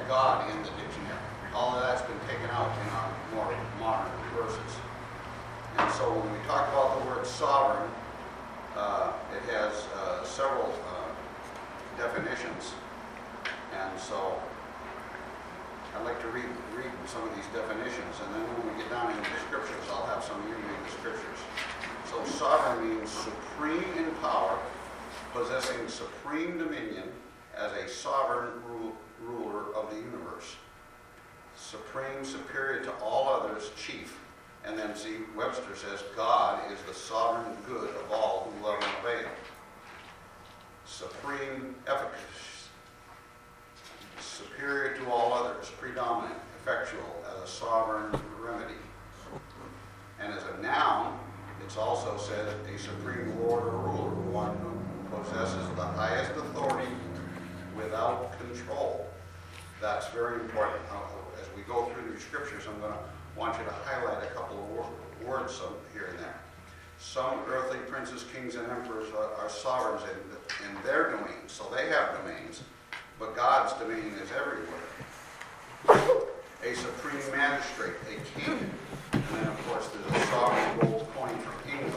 God in the dictionary. All of that's been taken out in our more modern verses. And so when we talk about the word sovereign, it has several definitions. And so I'd like to read some of these definitions, and then when we get down into the scriptures, I'll have some of you read the scriptures. So sovereign means supreme in power, possessing supreme dominion as a sovereign ruler of the universe. Supreme, superior to all others, chief. And then see, Webster says, God is the sovereign good of all who love and obey him. Supreme efficacy, superior to all others, predominant, effectual, as a sovereign remedy. And as a noun, it's also said a supreme lord or ruler, one who possesses the highest authority without control. That's very important. As we go through the scriptures, I'm going to want you to highlight a couple of words here and there. Some earthly princes, kings, and emperors are sovereigns in their domains, so they have domains, but God's domain is everywhere. A supreme magistrate, a king, and then of course there's a sovereign gold coin from England,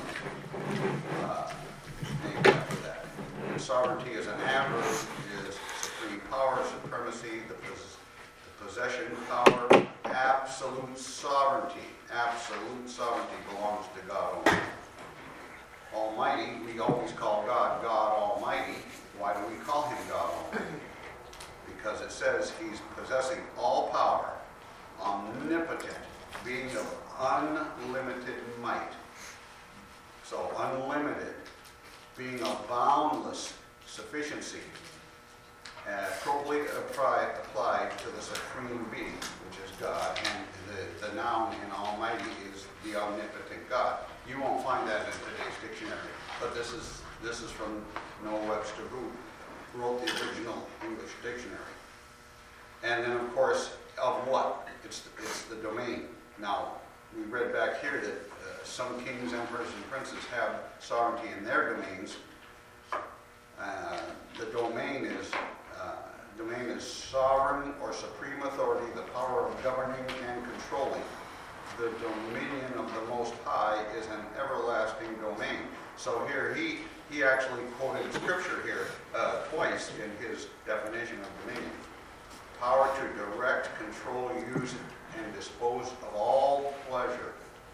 named after that. And sovereignty as an adverb is supreme power, supremacy, the possession, power, absolute sovereignty. Absolute sovereignty belongs to God only. Almighty, we always call God God Almighty. Why do we call him God Almighty? Because it says he's possessing all power, omnipotent, being of unlimited might. So unlimited, being of boundless sufficiency, appropriately applied to the supreme being, which is God, and the noun in Almighty is the omnipotent God. You won't find that in today's dictionary, but this is from Noah Webster, who wrote the original English dictionary. And then, of course, of what? It's the domain. Now, we read back here that some kings, emperors, and princes have sovereignty in their domains. The domain is sovereign or supreme authority, the power of governing and controlling. The dominion of the Most High is an everlasting domain. So here he actually quoted scripture here twice in his definition of dominion. Power to direct, control, use, and dispose of all pleasure.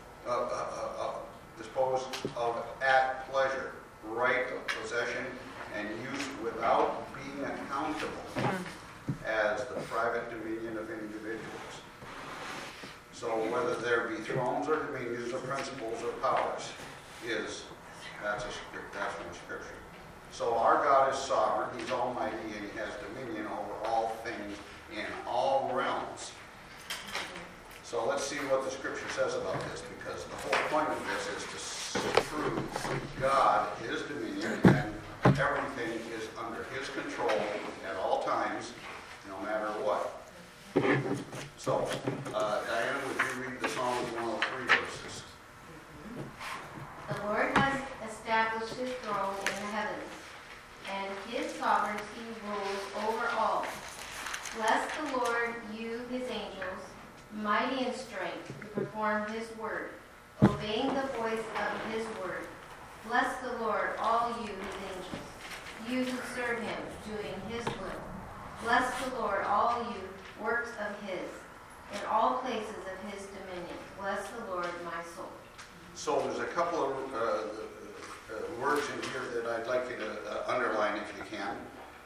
Dispose of at pleasure, right of possession and use without being accountable as the private dominion of individuals. So whether there be thrones or dominions or principles or powers, that's from Scripture. So our God is sovereign, he's almighty, and he has dominion over all things in all realms. So let's see what the Scripture says about this, because the whole point of this is to prove God, his dominion, and everything is under his control at all times, no matter what. So, Diana, would you read the Psalms 103 verses? The Lord has established his throne in the heavens, and his sovereignty rules over all. Bless the Lord, you his angels, mighty in strength, who perform his word, obeying the voice of his word. Bless the Lord, all you his angels, you who serve him, doing his will. Bless the Lord, all you works of his, in all places of his dominion. Bless the Lord, my soul. So there's a couple of words in here that I'd like you to underline if you can.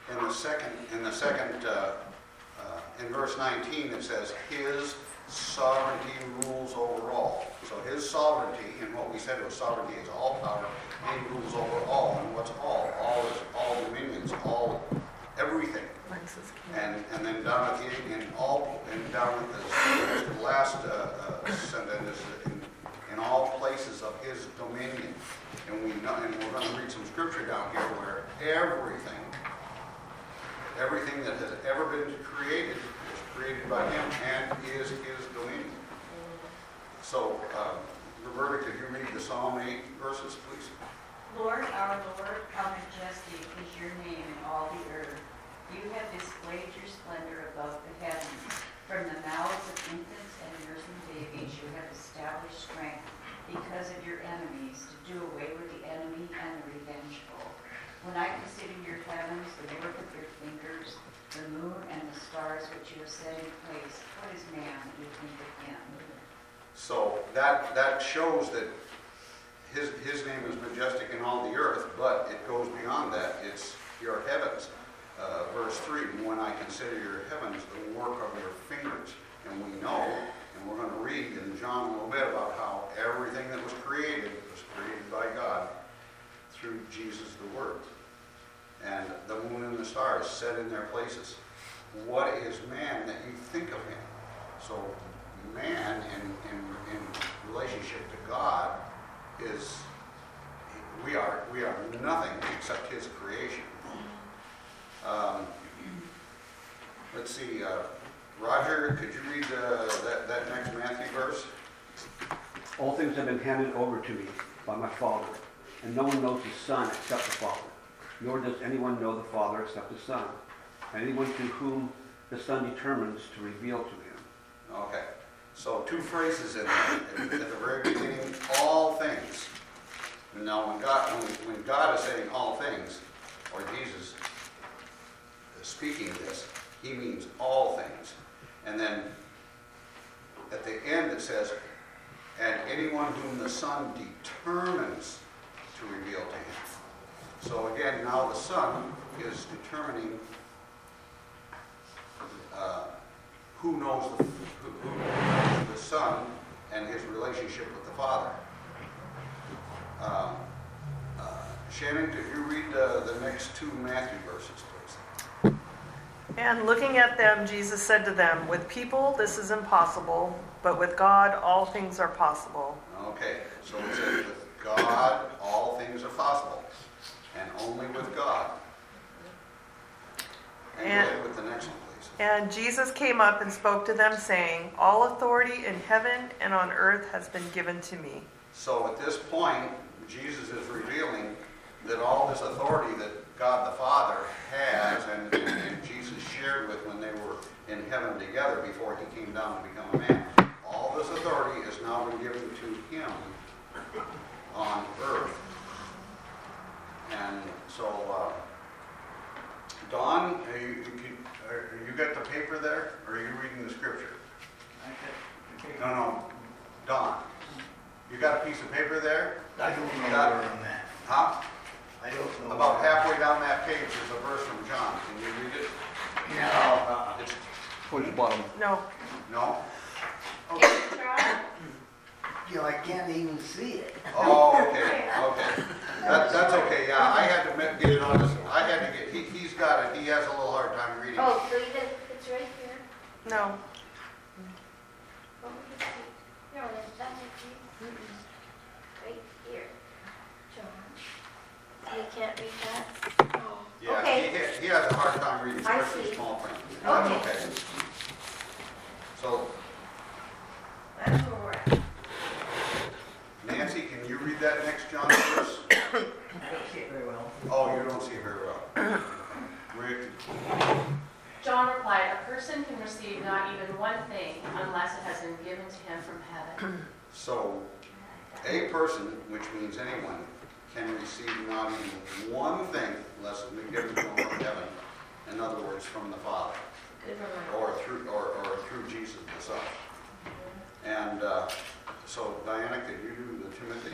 In verse 19 it says, his sovereignty rules over all. So his sovereignty, and what we said was sovereignty is all power, he rules over all. And what's all? All is all dominions, all everything. And then down at the end, down at the last sentence, in all places of his dominion. And we're going to read some scripture down here where everything that has ever been created was created by him and is his dominion. So, Roberta, could you read the Psalm 8 verses, please? Lord, our Lord, how majestic is your name in all the earth. You have displayed your splendor above the heavens. From the mouths of infants and nursing babies you have established strength because of your enemies, to do away with the enemy and the revengeful. When I consider your heavens, the work of your fingers, the moon and the stars which you have set in place, what is man that you think of him? So that shows that his name is majestic in all the earth, but it goes beyond that. It's your heavens. Verse 3, when I consider your heavens, the work of your fingers. And we know, and we're going to read in John a little bit about how everything that was created by God through Jesus the Word. And the moon and the stars set in their places. What is man that you think of him? So man in relationship to God is, we are nothing except his creation. Let's see, Roger, could you read that next Matthew verse? All things have been handed over to me by my Father, and no one knows the Son except the Father, nor does anyone know the Father except the Son, and anyone to whom the Son determines to reveal to him. Okay, so two phrases in there. At the very beginning, all things. Now, when God is saying all things, or Jesus is speaking this, he means all things. And then at the end it says, and anyone whom the Son determines to reveal to him. So again, now the Son is determining who knows the Son and his relationship with the Father. Shannon, could you read the next two Matthew verses, please? And looking at them, Jesus said to them, with people this is impossible, but with God all things are possible. Okay, so it says with God all things are possible, and only with God. And go ahead with the next one, please. And Jesus came up and spoke to them, saying, all authority in heaven and on earth has been given to me. So at this point, Jesus is revealing that all this authority that God the Father has and Jesus shared with when they were in heaven together before he came down to become a man. All this authority has now been given to him on earth. And so, Don, you got the paper there, or are you reading the scripture? No, Don. You got a piece of paper there? I don't know where I'm at. Huh? I don't know. About halfway down that page, there's a verse from John. Can you read it? No. It's, Towards the bottom. No. no? Can you try? I can't even see it. Oh, okay. That's okay. Yeah, I had to get it on this. I had to get. He's got it. He has a little hard time reading. Oh, so even it's right here? No. Oh, no, that's right here. John. You can't read that? Oh. Yeah, Okay. he has a hard time reading, I especially see. small print. Okay. That's okay. So, That's where we're at. Nancy, can you read that next John verse? I don't see it very well. Oh, you don't see it very well. Rick? John replied, a person can receive not even one thing unless it has been given to him from heaven. So, a person, which means anyone, can receive not even one thing unless it's been given to them from heaven. In other words, from the Father, Good reminder. or through Jesus the Son. And so, Diana, could you do the Timothy?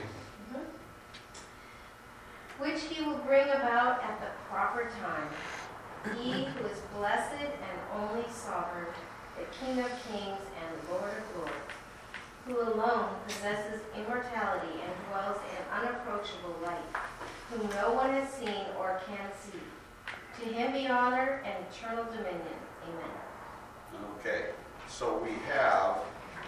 Which he will bring about at the proper time. He who is blessed and only sovereign, the King of kings and Lord of lords, who alone possesses immortality and dwells in unapproachable light, whom no one has seen or can see. To him be honor and eternal dominion. Amen. Okay, so we have,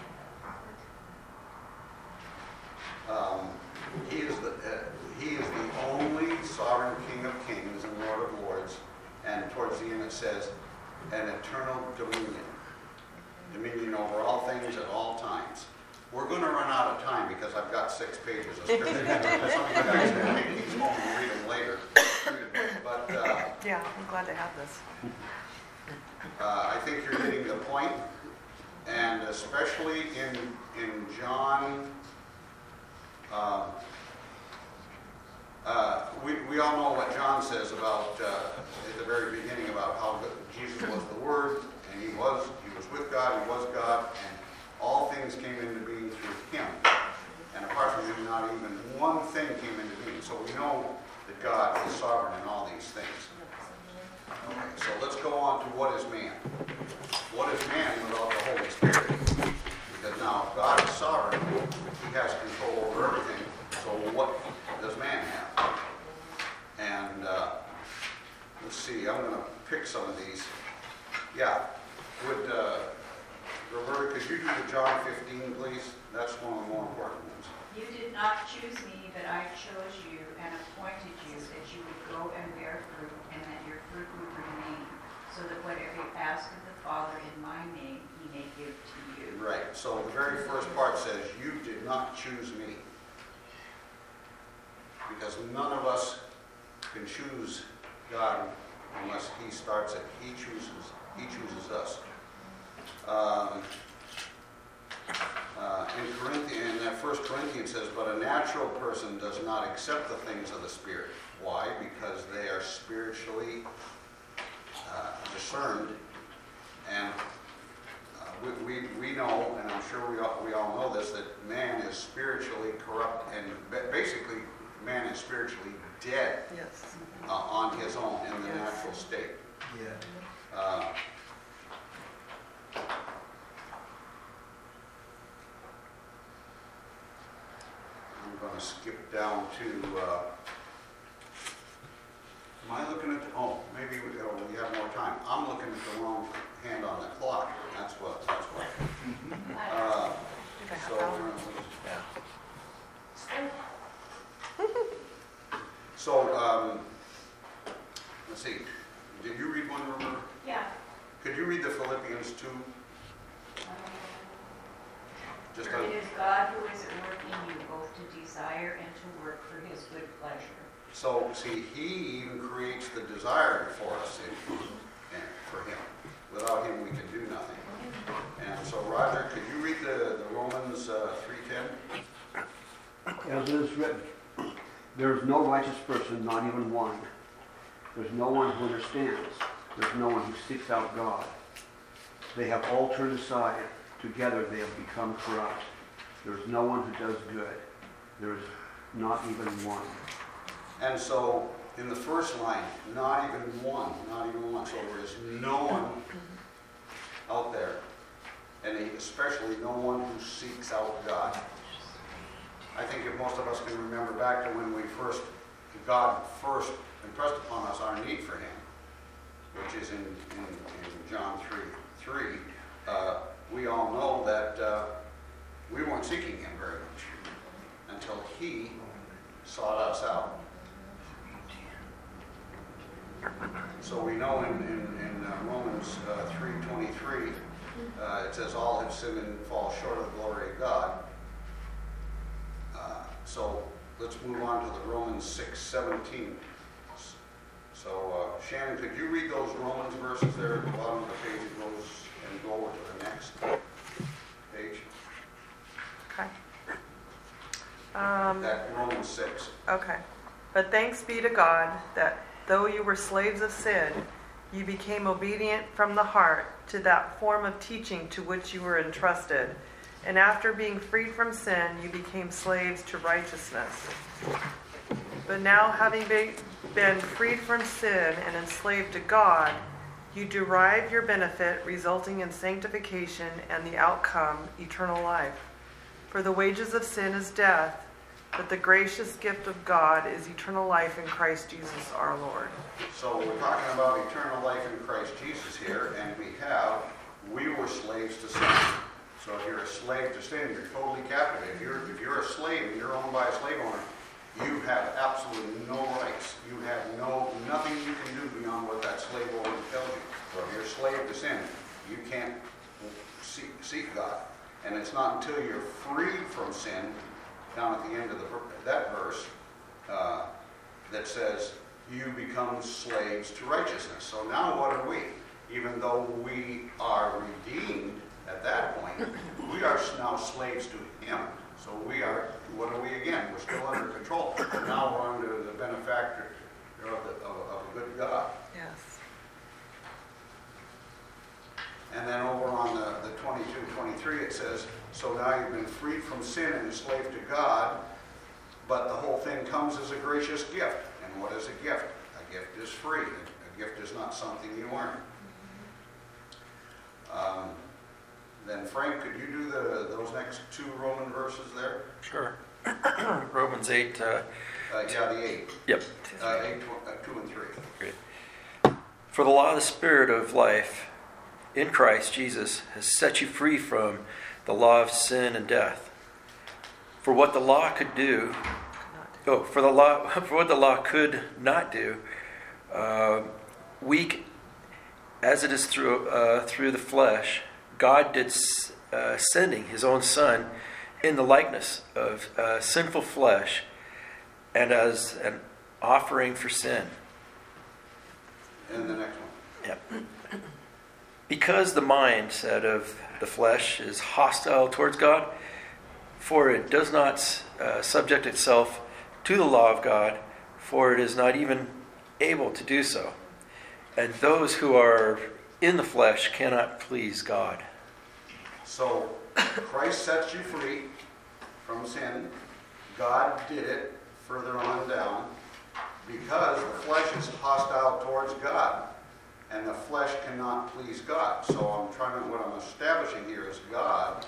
he is the only sovereign King of kings and Lord of lords, and towards the end it says, an eternal dominion. Dominion over all things at all times. We're going to run out of time because I've got 6 pages of scripture. Some of you guys can take these home and read them later. But Yeah, I'm glad to have this. I think you're getting the point. especially in John, we all know what John says about, at the very beginning, about how Jesus was the Word, and he was with God, he was God, and all things came into being through him. And apart from him, not even one thing came into being. So we know that God is sovereign in all these things. Okay, so let's go on to what is man. What is man without the Holy Spirit? Because now, if God is sovereign, he has control over everything. So what does man have? And let's see, I'm going to pick some of these. Yeah, would Roberta, could you do the John 15, please? That's one of the more important ones. You did not choose me, but I chose you and appointed you that you would go and bear fruit, and that your fruit would remain, so that whatever you ask of the Father in my name, he may give to you. Right, so the very first part says, you did not choose me. Because none of us can choose God unless he starts it. He chooses us. In that 1 Corinthians says, but a natural person does not accept the things of the Spirit. Why? Because they are spiritually discerned. And we know, and I'm sure we all know this, that man is spiritually corrupt, and basically man is spiritually dead Yes. on his own in the Yes. natural state. Yeah. I'm going to skip down to, am I looking at, maybe we have more time. I'm looking at the wrong hand on the clock. That's what. So, let's see. Did you read one, Roberta? Yeah. Could you read the Philippians 2? Just For it is God who is at work in you, both to desire and to work for his good pleasure. So, see, he even creates the desire for us for him. Without him, we can do nothing. And so, Roger, could you read the Romans 3:10? As it is written, there is no righteous person, not even one. There's no one who understands. There's no one who seeks out God. They have all turned aside. Together they have become corrupt. There is no one who does good. There is not even one. And so, in the first line, not even one. So there is no one out there, and especially no one who seeks out God. I think if most of us can remember back to when God first impressed upon us our need for him, which is in John 3, we all know that we weren't seeking him very much until he sought us out. So we know in Romans 3:23, it says all have sinned and fall short of the glory of God. So let's move on to the Romans 6:17. So Shannon, could you read those Romans verses there at the bottom of the page and go over to the next page? Okay. That Romans 6. Okay. But thanks be to God that though you were slaves of sin, you became obedient from the heart to that form of teaching to which you were entrusted. And after being freed from sin, you became slaves to righteousness. But now, having been freed from sin and enslaved to God, you derive your benefit, resulting in sanctification and the outcome, eternal life. For the wages of sin is death, but the gracious gift of God is eternal life in Christ Jesus our Lord. So we're talking about eternal life in Christ Jesus here, and we were slaves to sin. So if you're a slave to sin, you're totally captive. If you're a slave and you're owned by a slave owner, you have absolutely no rights. You have nothing you can do beyond what that slave owner tells you. So if you're a slave to sin, you can't seek God. And it's not until you're freed from sin, down at the end of that verse, that says, you become slaves to righteousness. So now what are we? Even though we are redeemed At that point, we are now slaves to him. So we are, what are we again? We're still under control. Now we're under the benefactor of a good God. Yes. And then over on the 22-23, it says, so now you've been freed from sin and enslaved to God, but the whole thing comes as a gracious gift. And what is a gift? A gift is free. A gift is not something you earn. Then Frank, could you do those next 2 Roman verses there? Sure. Romans 8. Yeah, the 8. Yep. 2 and 3. Great. For the law of the Spirit of life in Christ Jesus has set you free from the law of sin and death. For what the law could do, for what the law could not do, weak as it is through the flesh, God did sending his own Son in the likeness of sinful flesh and as an offering for sin. And the next one. Yep. Because the mindset of the flesh is hostile towards God, for it does not subject itself to the law of God, for it is not even able to do so. And those who are in the flesh cannot please God. So Christ sets you free from sin. God did it further on down because the flesh is hostile towards God. And the flesh cannot please God. So what I'm establishing here is God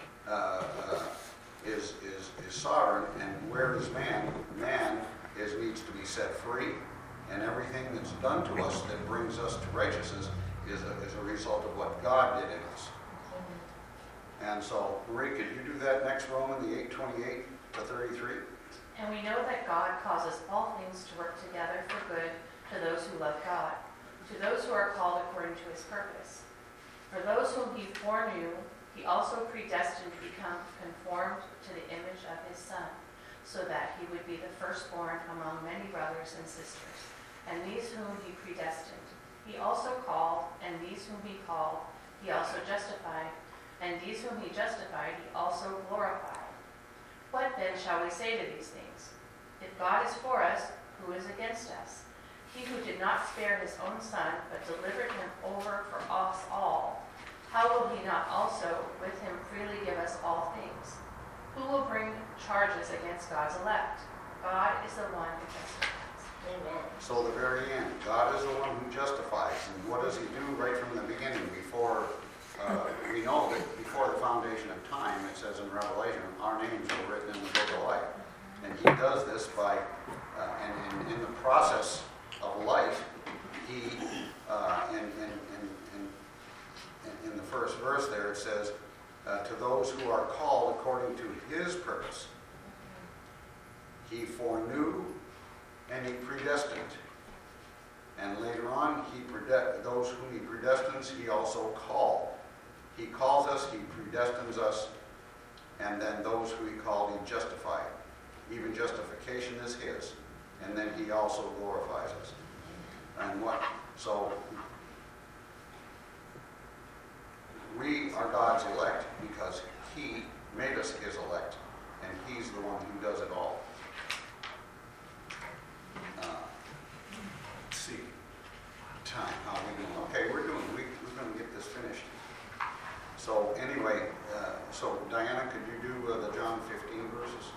is sovereign, and where is man? Man needs to be set free, and everything that's done to us that brings us to righteousness is a result of what God did in us. And so, Marie, could you do that next Roman, the 8:28 to 33? And we know that God causes all things to work together for good to those who love God, to those who are called according to his purpose. For those whom he foreknew, he also predestined to become conformed to the image of his Son, so that he would be the firstborn among many brothers and sisters. And these whom he predestined, he also called, and these whom he called, he also justified, and these whom he justified, he also glorified. What then shall we say to these things? If God is for us, who is against us? He who did not spare his own Son, but delivered him over for us all, how will he not also with him freely give us all things? Who will bring charges against God's elect? God is the one who justifies. Amen. So the very end, God is the one who justifies. And what does he do right from the beginning? We know that before the foundation of time, it says in Revelation, our names are written in the book of life. And he does this by, and in the process of life, he, in the first verse there, it says, to those who are called according to his purpose. He foreknew and he predestined. And later on, those whom he predestines, he also called. He calls us, he predestines us, and then those who he called, he justified. Even justification is his. And then he also glorifies us. And what? So, we are God's elect because he made us his elect. And he's the one who does it all. Let's see. Time, how are we doing? Okay, we're going to get this finished. So anyway, so Diana, could you do the John 15 verses?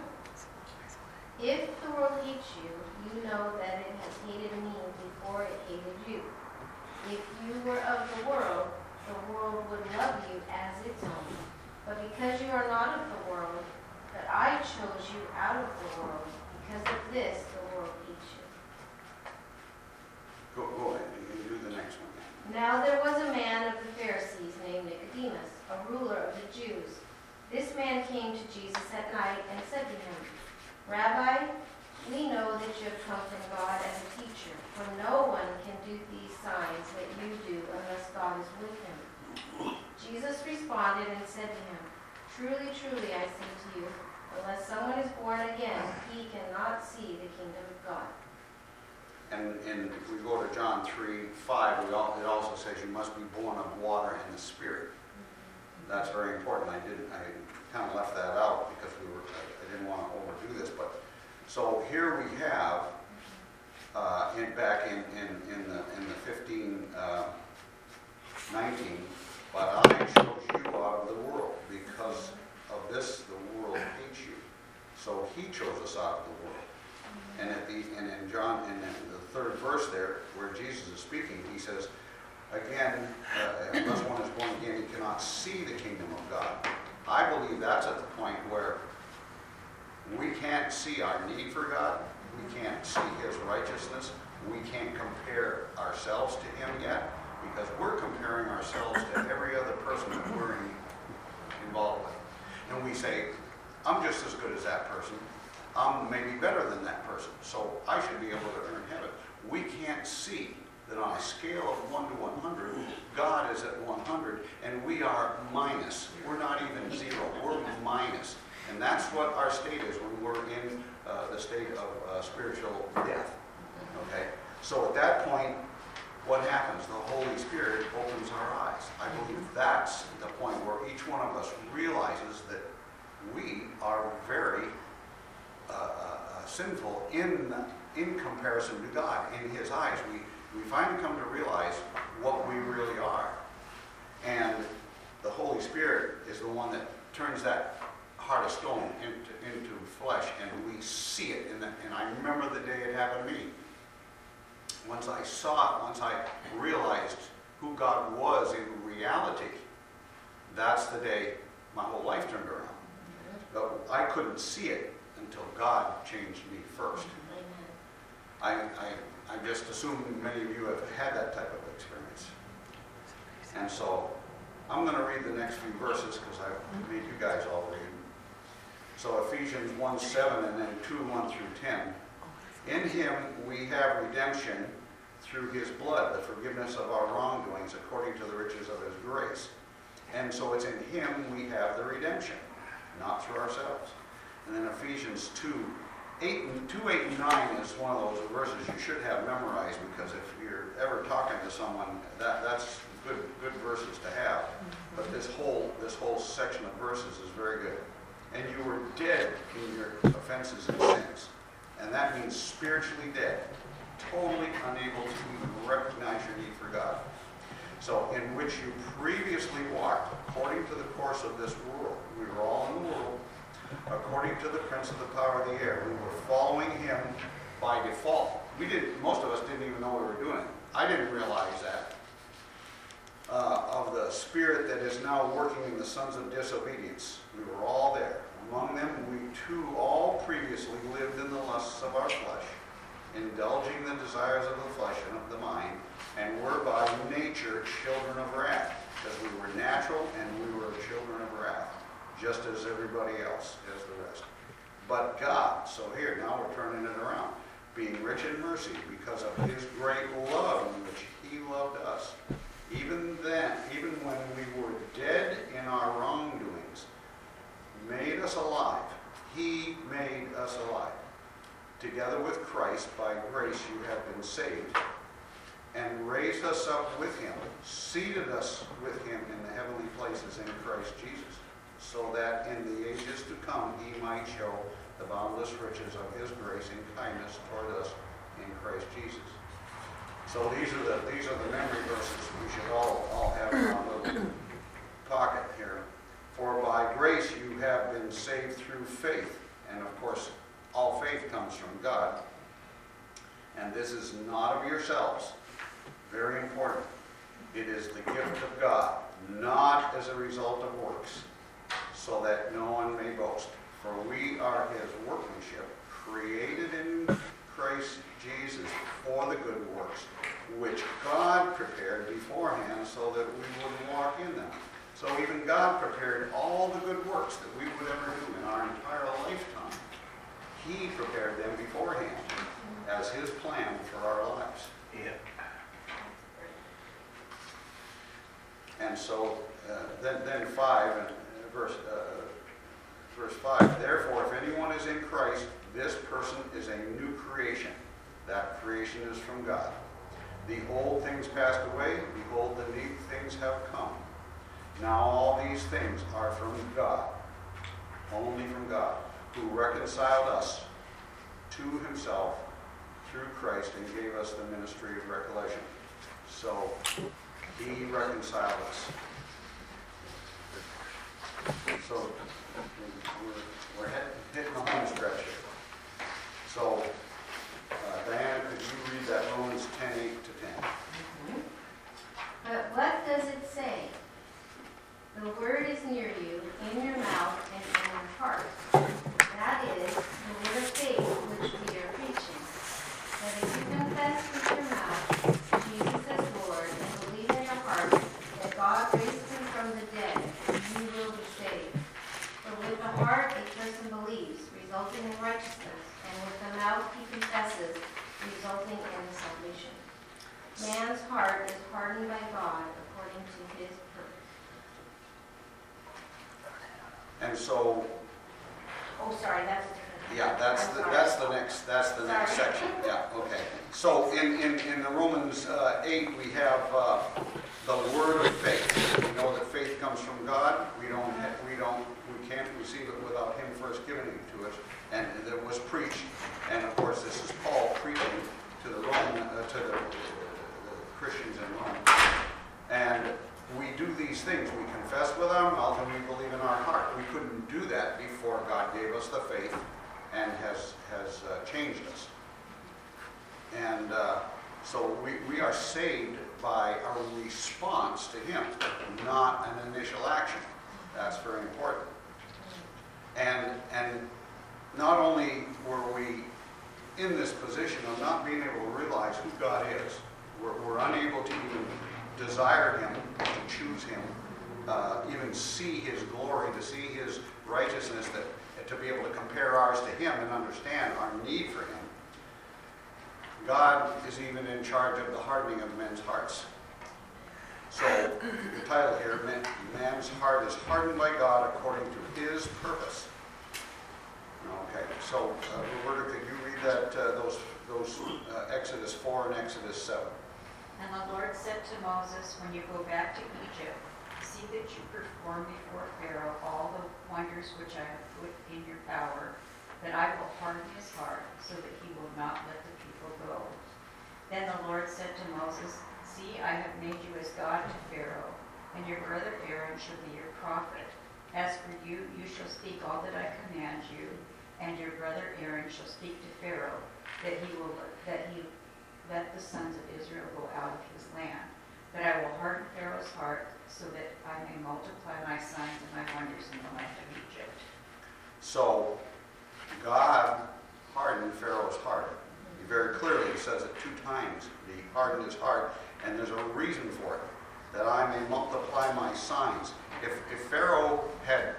If the world hates you, you know that it has hated me before it hated you. If you were of the world would love you as its own. But because you are not of the world, that I chose you out of the world, because of this the world hates you. Go ahead, you can do the next one. Now there was a man of the Pharisees named Nicodemus, a ruler of the Jews. This man came to Jesus at night and said to him, Rabbi, we know that you have come from God as a teacher, for no one can do these signs that you do unless God is with him. Jesus responded and said to him, Truly, truly, I say to you, unless someone is born again, he cannot see the kingdom of God. And if we go to John 3:5, it also says you must be born of water and the Spirit. That's very important. I kind of left that out because I didn't want to overdo this. But so here we have back in the 15:19. But I chose you out of the world. Because of this, the world hates you. So he chose us out of the world. And in John, in the third verse there, where Jesus is speaking, he says, again, unless one is born again, he cannot see the kingdom of God. I believe that's at the point where we can't see our need for God. We can't see his righteousness. We can't compare ourselves to him yet, because we're comparing ourselves to every other person that we're involved with. And we say, I'm just as good as that person. I'm maybe better than that person, so I should be able to earn heaven. We can't see that on a scale of 1 to 100, God is at 100, and we are minus. We're not even zero. We're minus. And that's what our state is when we're in the state of spiritual death. Okay? So at that point, what happens? The Holy Spirit opens our eyes. I believe that's the point where each one of us realizes that we are very sinful in comparison to God. In his eyes, we finally come to realize what we really are. And the Holy Spirit is the one that turns that heart of stone into flesh, and we see it. And I remember the day it happened to me. Once I saw it, once I realized who God was in reality, that's the day my whole life turned around. But I couldn't see it until God changed me first. I just assume many of you have had that type of experience. And so I'm going to read the next few verses because I made you guys all read. So Ephesians 1:7 and then 2:1 through 10. In him we have redemption through his blood, the forgiveness of our wrongdoings according to the riches of his grace. And so it's in him we have the redemption, not through ourselves. And then Ephesians 2:8 and 9 is one of those verses you should have memorized, because if you're ever talking to someone, that's good verses to have. But this whole section of verses is very good. And you were dead in your offenses and sins. And that means spiritually dead, totally unable to even recognize your need for God. So in which you previously walked according to the course of this world. We were all in the world. According to the prince of the power of the air. We were following him by default. Most of us didn't even know we were doing it. I didn't realize that. Of the spirit that is now working in the sons of disobedience. We were all there. Among them, we too all previously lived in the lusts of our flesh, indulging the desires of the flesh and of the mind, and were by nature children of wrath, because we were natural and we were children of wrath, just as everybody else, as the rest. But God, so here, now we're turning it around, being rich in mercy, because of his great love in which he loved us. Even when we were dead in our wrongdoings, made us alive. He made us alive. Together with Christ, by grace you have been saved, and raised us up with him, seated us with him in the heavenly places in Christ Jesus, so that in the ages to come he might show the boundless riches of his grace and kindness toward us in Christ Jesus. So these are the memory verses we should all have in our little pocket here. For by grace you have been saved through faith. And of course, all faith comes from God. And this is not of yourselves. Very important. It is the gift of God, not as a result of works, so that no one may boast. For we are his workmanship, created in Christ Jesus for the good works, which God prepared beforehand so that we would walk in them. So even God prepared all the good works that we would ever do in our entire lifetime. He prepared them beforehand as his plan for our lives. Yeah. And so then 5, verse 5, therefore if anyone is in Christ, this person is a new creation. That creation is from God. The old things passed away, behold, the new things have come. Now all these things are from God, only from God, who reconciled us to himself through Christ and gave us the ministry of recollection. So he reconciled us. So we're hitting the home stretch here. So Diana, could you read that Romans 10:8 to 10? But what does it say? The word is near you, in your mouth and in your heart. That is the word of faith which we are preaching. That if you confess with your mouth Jesus as Lord and believe in your heart that God raised him from the dead, you will be saved. For with the heart a person believes, resulting in righteousness, and with the mouth he confesses, resulting in salvation. Man's heart is hardened by God according to his purpose. And so, Oh, sorry, that's a different. yeah, that's the next Sorry. section. Yeah, okay. So in the Romans 8, we have the word of faith. We know that faith comes from God. We can't receive it without him first giving it to us. And it was preached. And of course, this is Paul preaching to the Christians in Rome. And we do these things. We confess with our mouth and we believe in our heart. We couldn't do that before God gave us the faith and has changed us. And so we are saved by our response to him, not an initial action. That's very important. And not only were we in this position of not being able to realize who God is, we're unable to even desire him, to choose him, even see his glory, to see his righteousness, to be able to compare ours to him and understand our need for him. God is even in charge of the hardening of men's hearts. So the title here, man's heart is hardened by God according to his purpose. Okay, so Roberta, could you read those Exodus 4 and Exodus 7? And the Lord said to Moses, when you go back to Egypt, see that you perform before Pharaoh all the wonders which I have put in your power, that I will harden his heart, so that he will not let the people go. Then the Lord said to Moses, see, I have made you as God to Pharaoh, and your brother Aaron shall be your prophet. As for you, you shall speak all that I command you, and your brother Aaron shall speak to Pharaoh, that he let the sons of Israel go out of his land. But I will harden Pharaoh's heart, so that I may multiply my signs and my wonders in the land of Egypt. So God hardened Pharaoh's heart. He very clearly says it 2 times. He hardened his heart, and there's a reason for it, that I may multiply my signs. If Pharaoh had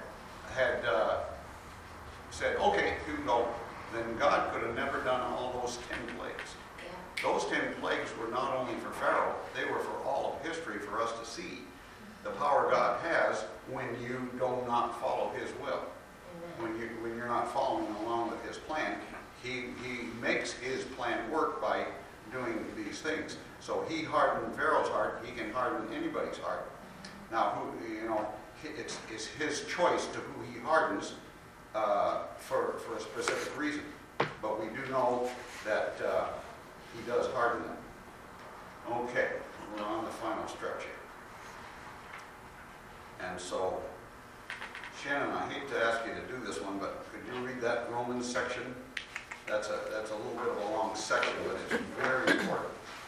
said, okay, you can go, then God could have never done all those 10 plagues. Yeah. Those 10 plagues were not only for Pharaoh, they were for all of history for us to see the power God has when you do not follow his will. Amen. When you're not following along with his plan, he makes his plan work by doing these things. So he hardened Pharaoh's heart, he can harden anybody's heart. Now, it's his choice to who he hardens for a specific reason. But we do know that he does harden them. Okay, we're on the final stretch here. And so, Shannon, I hate to ask you to do this one, but could you read that Romans section? That's a little bit of a long section, but it's very important.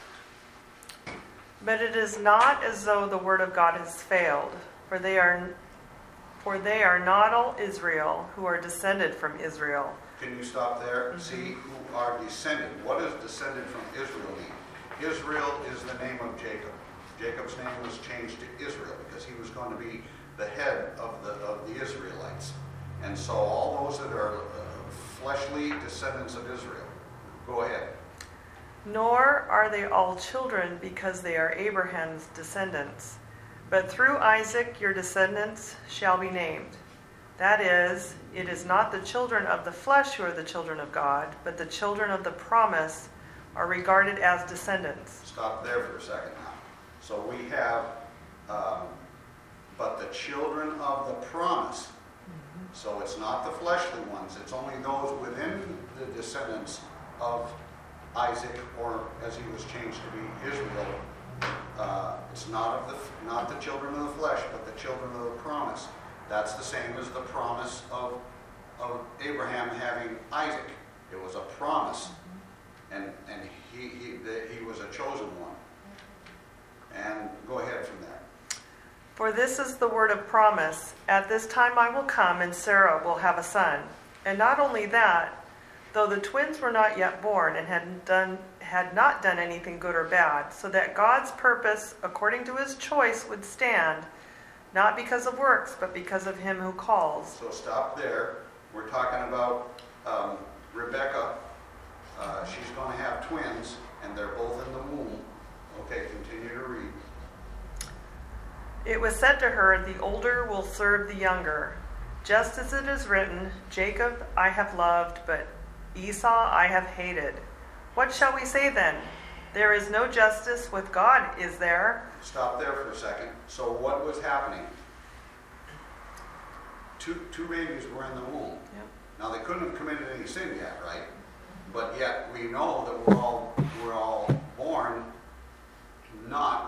But it is not as though the word of God has failed, for they are not all Israel who are descended from Israel. Can you stop there? Mm-hmm. See who are descended. What does descended from Israel mean? Israel is the name of Jacob. Jacob's name was changed to Israel because he was going to be the head of the Israelites. And so all those that are fleshly descendants of Israel. Go ahead. Nor are they all children because they are Abraham's descendants. But through Isaac your descendants shall be named. That is, it is not the children of the flesh who are the children of God, but the children of the promise are regarded as descendants. Stop there for a second now. So we have, but children of the promise. So it's not the fleshly ones, it's only those within the descendants of Isaac, or as he was changed to be Israel. It's not the children of the flesh, but the children of the promise. That's the same as the promise of Abraham having Isaac. It was a promise, and he was a chosen one. And go ahead from there. For this is the word of promise. At this time I will come, and Sarah will have a son. And not only that, though the twins were not yet born and had not done anything good or bad, so that God's purpose, according to his choice, would stand, not because of works, but because of him who calls. So stop there. We're talking about Rebecca. She's going to have twins, and they're both in the womb. Okay, continue to read. It was said to her, the older will serve the younger. Just as it is written, Jacob I have loved, but Esau I have hated. What shall we say then? There is no justice with God, is there? Stop there for a second. So what was happening? Two babies were in the womb. Yep. Now they couldn't have committed any sin yet, right? But yet we know that we're all born not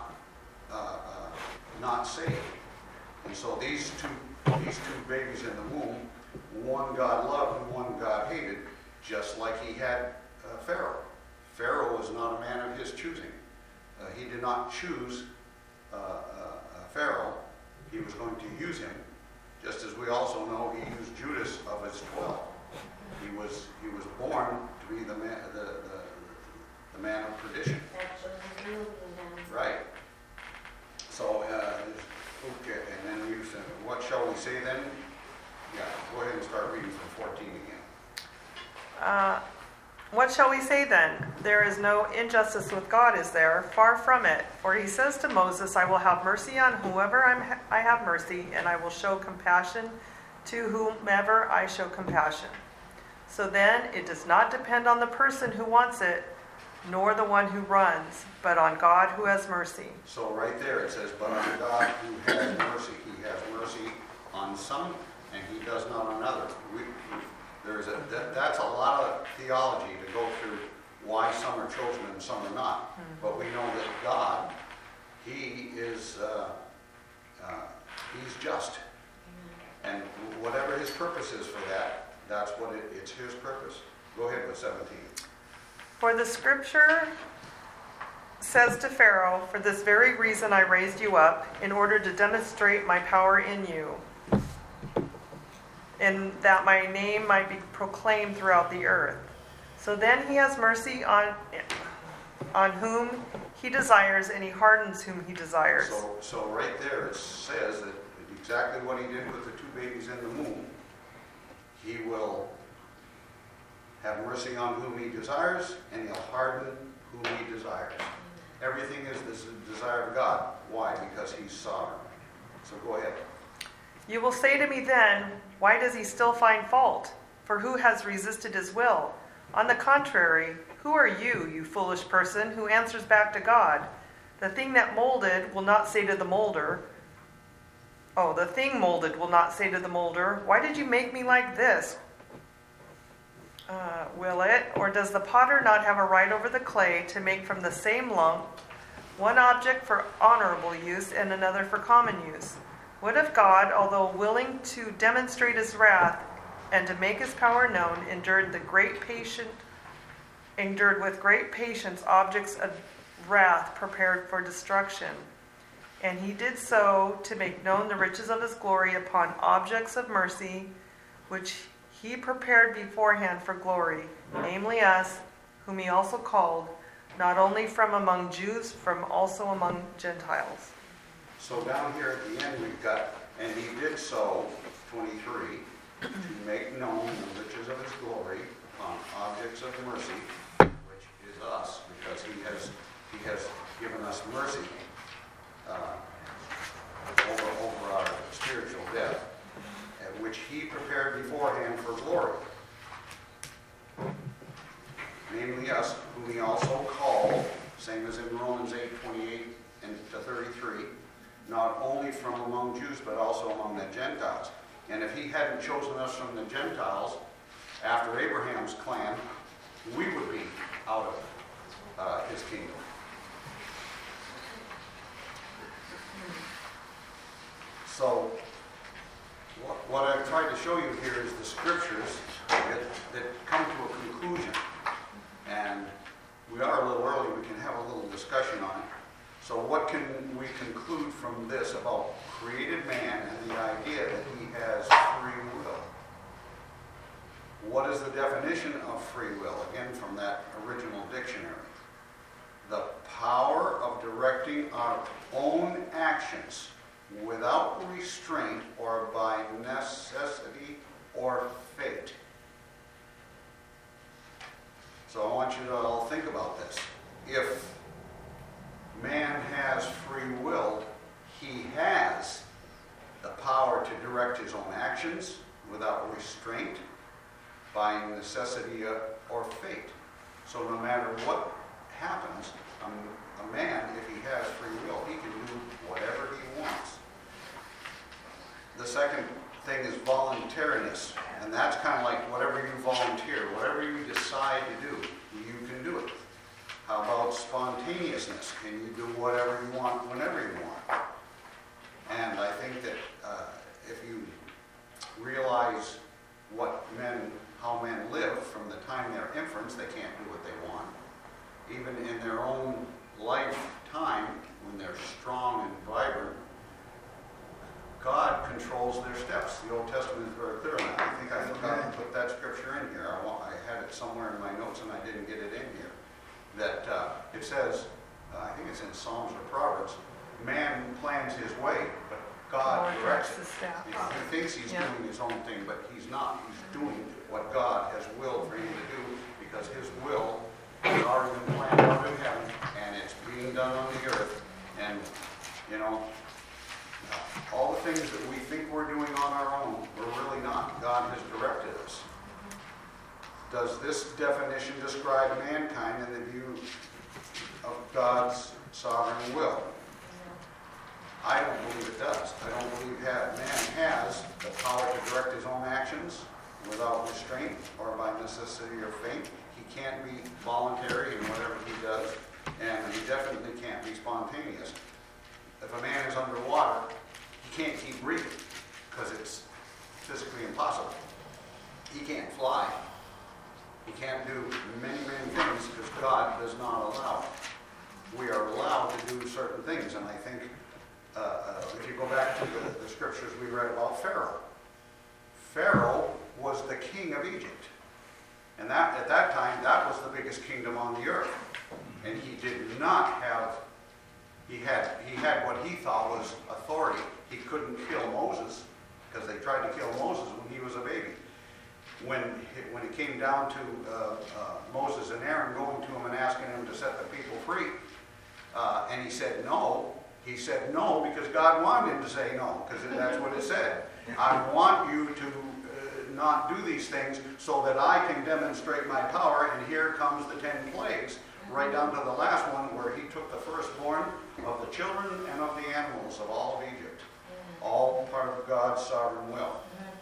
saved. And so these two babies in the womb, one God loved and one God hated, just like he had Pharaoh. Pharaoh was not a man of his choosing. He did not choose Pharaoh. He was going to use him, just as we also know he used Judas of his 12. He was born to be the man of perdition. Right. So, okay, and then you said, what shall we say then? Yeah, go ahead and start reading from 14 again. What shall we say then? There is no injustice with God, is there? Far from it. For he says to Moses, I will have mercy on whoever I have mercy, and I will show compassion to whomever I show compassion. So then it does not depend on the person who wants it, nor the one who runs, but on God who has mercy. So right there it says, but on God who has mercy. He has mercy on some, and he does not on others. That's a lot of theology to go through why some are chosen and some are not. Mm-hmm. But we know that God, he is he's just. Mm-hmm. And whatever his purpose is for that, that's what it's his purpose. Go ahead with 17. For the scripture says to Pharaoh, for this very reason I raised you up, in order to demonstrate my power in you, and that my name might be proclaimed throughout the earth. So then he has mercy on whom he desires, and he hardens whom he desires. So right there it says that exactly what he did with the two babies in the womb. He will have mercy on whom he desires, and he'll harden whom he desires. Everything is the desire of God. Why? Because he's sovereign. So go ahead. You will say to me then, why does he still find fault? For who has resisted his will? On the contrary, who are you, you foolish person, who answers back to God? The thing that molded will not say to the molder, the thing molded will not say to the molder, why did you make me like this? Will it? Or does the potter not have a right over the clay to make from the same lump one object for honorable use and another for common use? What if God, although willing to demonstrate his wrath and to make his power known, endured with great patience objects of wrath prepared for destruction? And he did so to make known the riches of his glory upon objects of mercy, which he prepared beforehand for glory, namely us, whom he also called, not only from among Jews, from also among Gentiles. So down here at the end we've got, and he did so, 23, to make known the riches of his glory upon objects of mercy, which is us, because he has given us mercy over our spiritual death, which he prepared beforehand for glory. Namely us, whom he also called, same as in Romans 8:28 and to 33, not only only from among Jews, but also among the Gentiles. And if he hadn't chosen us from the Gentiles, after Abraham's clan, we would be out of his kingdom. So, what I've tried to show you here is the scriptures that come to a conclusion. And we are a little early, we can have a little discussion on it. So what can we conclude from this about created man and the idea that he has free will? What is the definition of free will? Again, from that original dictionary. The power of directing our own actions without restraint or by necessity or fate. So I want you to all think about this. If man has free will, he has the power to direct his own actions without restraint, by necessity or fate. So no matter what happens, a man, if he has free will, he can do whatever he wants. The second thing is voluntariness, and that's kind of like whatever you volunteer, whatever you decide to do, you can do it. How about spontaneousness? Can you do whatever you want whenever you want? And I think that if you realize how men live from the time they're infants, they can't do what they want. Even in their own lifetime, when they're strong and vibrant, God controls their steps. The Old Testament is very clear on that. I think I forgot to put that scripture in here. I had it somewhere in my notes and I didn't get it in here. That it says, I think it's in Psalms or Proverbs, man plans his way, but God directs it. He thinks he's doing his own thing, but he's not. He's doing what God has willed for him to do, because his will has already been planned up in heaven, and it's being done on the earth. And, all the things that we think we're doing on our own, we're really not. God has directed us. Does this definition describe mankind in the view of God's sovereign will? I don't believe it does. I don't believe man has the power to direct his own actions without restraint or by necessity or fate. He can't be voluntary in whatever he does, and he definitely can't be spontaneous. If a man is underwater, he can't keep breathing because it's physically impossible. He can't fly. He can't do many, many things because God does not allow it. We are allowed to do certain things, and I think if you go back to the scriptures we read about Pharaoh. Pharaoh was the king of Egypt. And at that time, that was the biggest kingdom on the earth. And he did not have, he had what he thought was authority. He couldn't kill Moses, because they tried to kill Moses when he was a baby. When it came down to Moses and Aaron going to him and asking him to set the people free, and he said no. He said no because God wanted him to say no, because that's what it said. I want you to not do these things so that I can demonstrate my power. And here comes the 10 plagues, right down to the last one where he took the firstborn of the children and of the animals of all of Egypt. All part of God's sovereign will.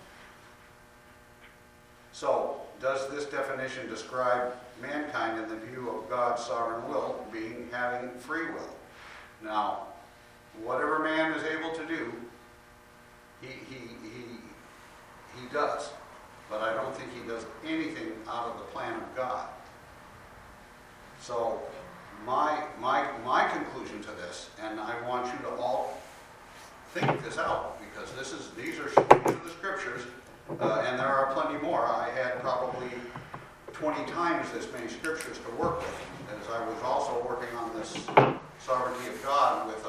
So, does this definition describe mankind in the view of God's sovereign will being having free will? Now, whatever man is able to do, he does. But I don't think he does anything out of the plan of God. So, my conclusion to this, and I want you to all think this out, because these are the scriptures, and there are plenty more. I had probably 20 times this many scriptures to work with, as I was also working on this sovereignty of God with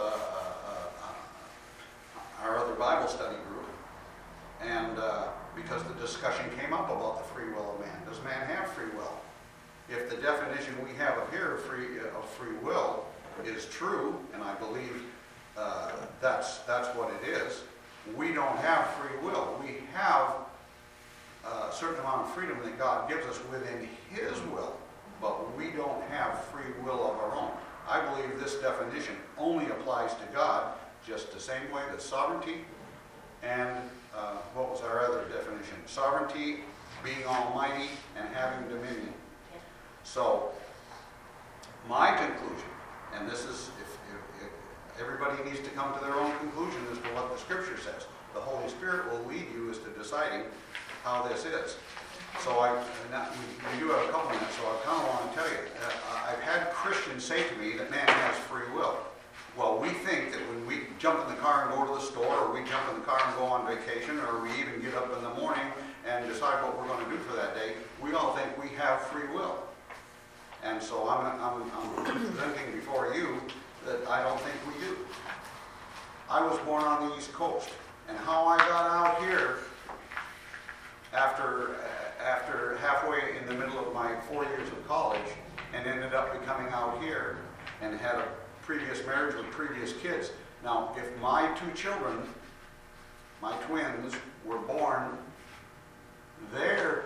our other Bible study group. And because the discussion came up about the free will of man. Does man have free will? If the definition we have up here of free will is true, and I believe that's what it is, we don't have free will. We have a certain amount of freedom that God gives us within his will, but we don't have free will of our own. I believe this definition only applies to God, just the same way that sovereignty and what was our other definition? Sovereignty, being almighty, and having dominion. So, my conclusion, and this is, if everybody needs to come to their own conclusion as to what the Scripture says. The Holy Spirit will lead you as to deciding how this is. So we do have a couple minutes, so I kind of want to tell you, I've had Christians say to me that man has free will. Well, we think that when we jump in the car and go to the store, or we jump in the car and go on vacation, or we even get up in the morning and decide what we're going to do for that day, we all think we have free will. And so I'm presenting before you that I don't think we do. I was born on the East Coast, and how I got out here after halfway in the middle of my 4 years of college and ended up becoming out here and had a previous marriage with previous kids. Now, if my two children, my twins, were born, their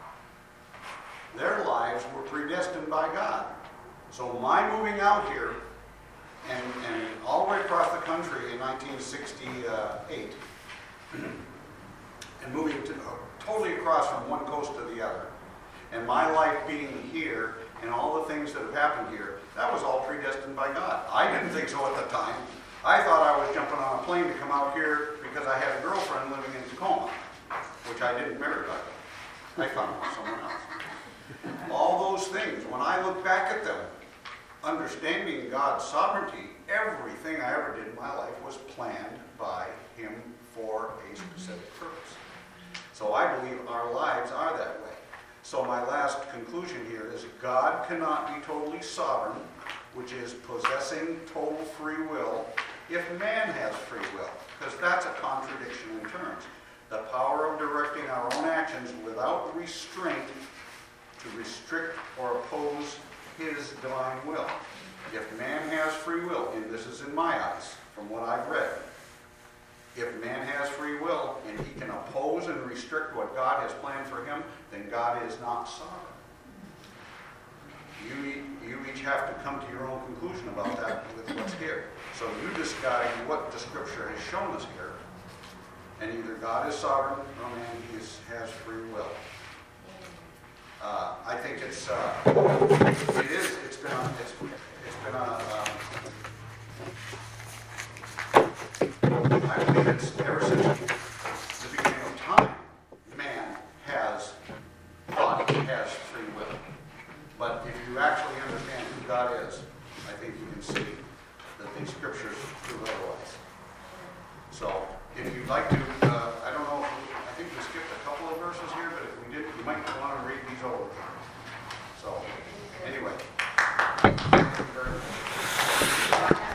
lives were predestined by God. So my moving out here and all the way across the country in 1968 and moving to totally across from one coast to the other, and my life being here and all the things that have happened here, that was all predestined by God. I didn't think so at the time. I thought I was jumping on a plane to come out here because I had a girlfriend living in Tacoma, which I didn't marry, by the way. I found someone else. All those things, when I look back at them, understanding God's sovereignty, everything I ever did in my life was planned by Him for a specific purpose. So I believe our lives are that way. So my last conclusion here is God cannot be totally sovereign, which is possessing total free will, if man has free will, because that's a contradiction in terms. The power of directing our own actions without restraint to restrict or oppose His divine will. If man has free will, and this is in my eyes, from what I've read, if man has free will and he can oppose and restrict what God has planned for him, then God is not sovereign. You each have to come to your own conclusion about that with what's here. So you decide what the Scripture has shown us here, and either God is sovereign or man has free will. I think it's been I believe it's ever since the beginning of time, man has thought he has free will. But if you actually understand who God is, I think you can see that these Scriptures prove otherwise. So, if you'd like to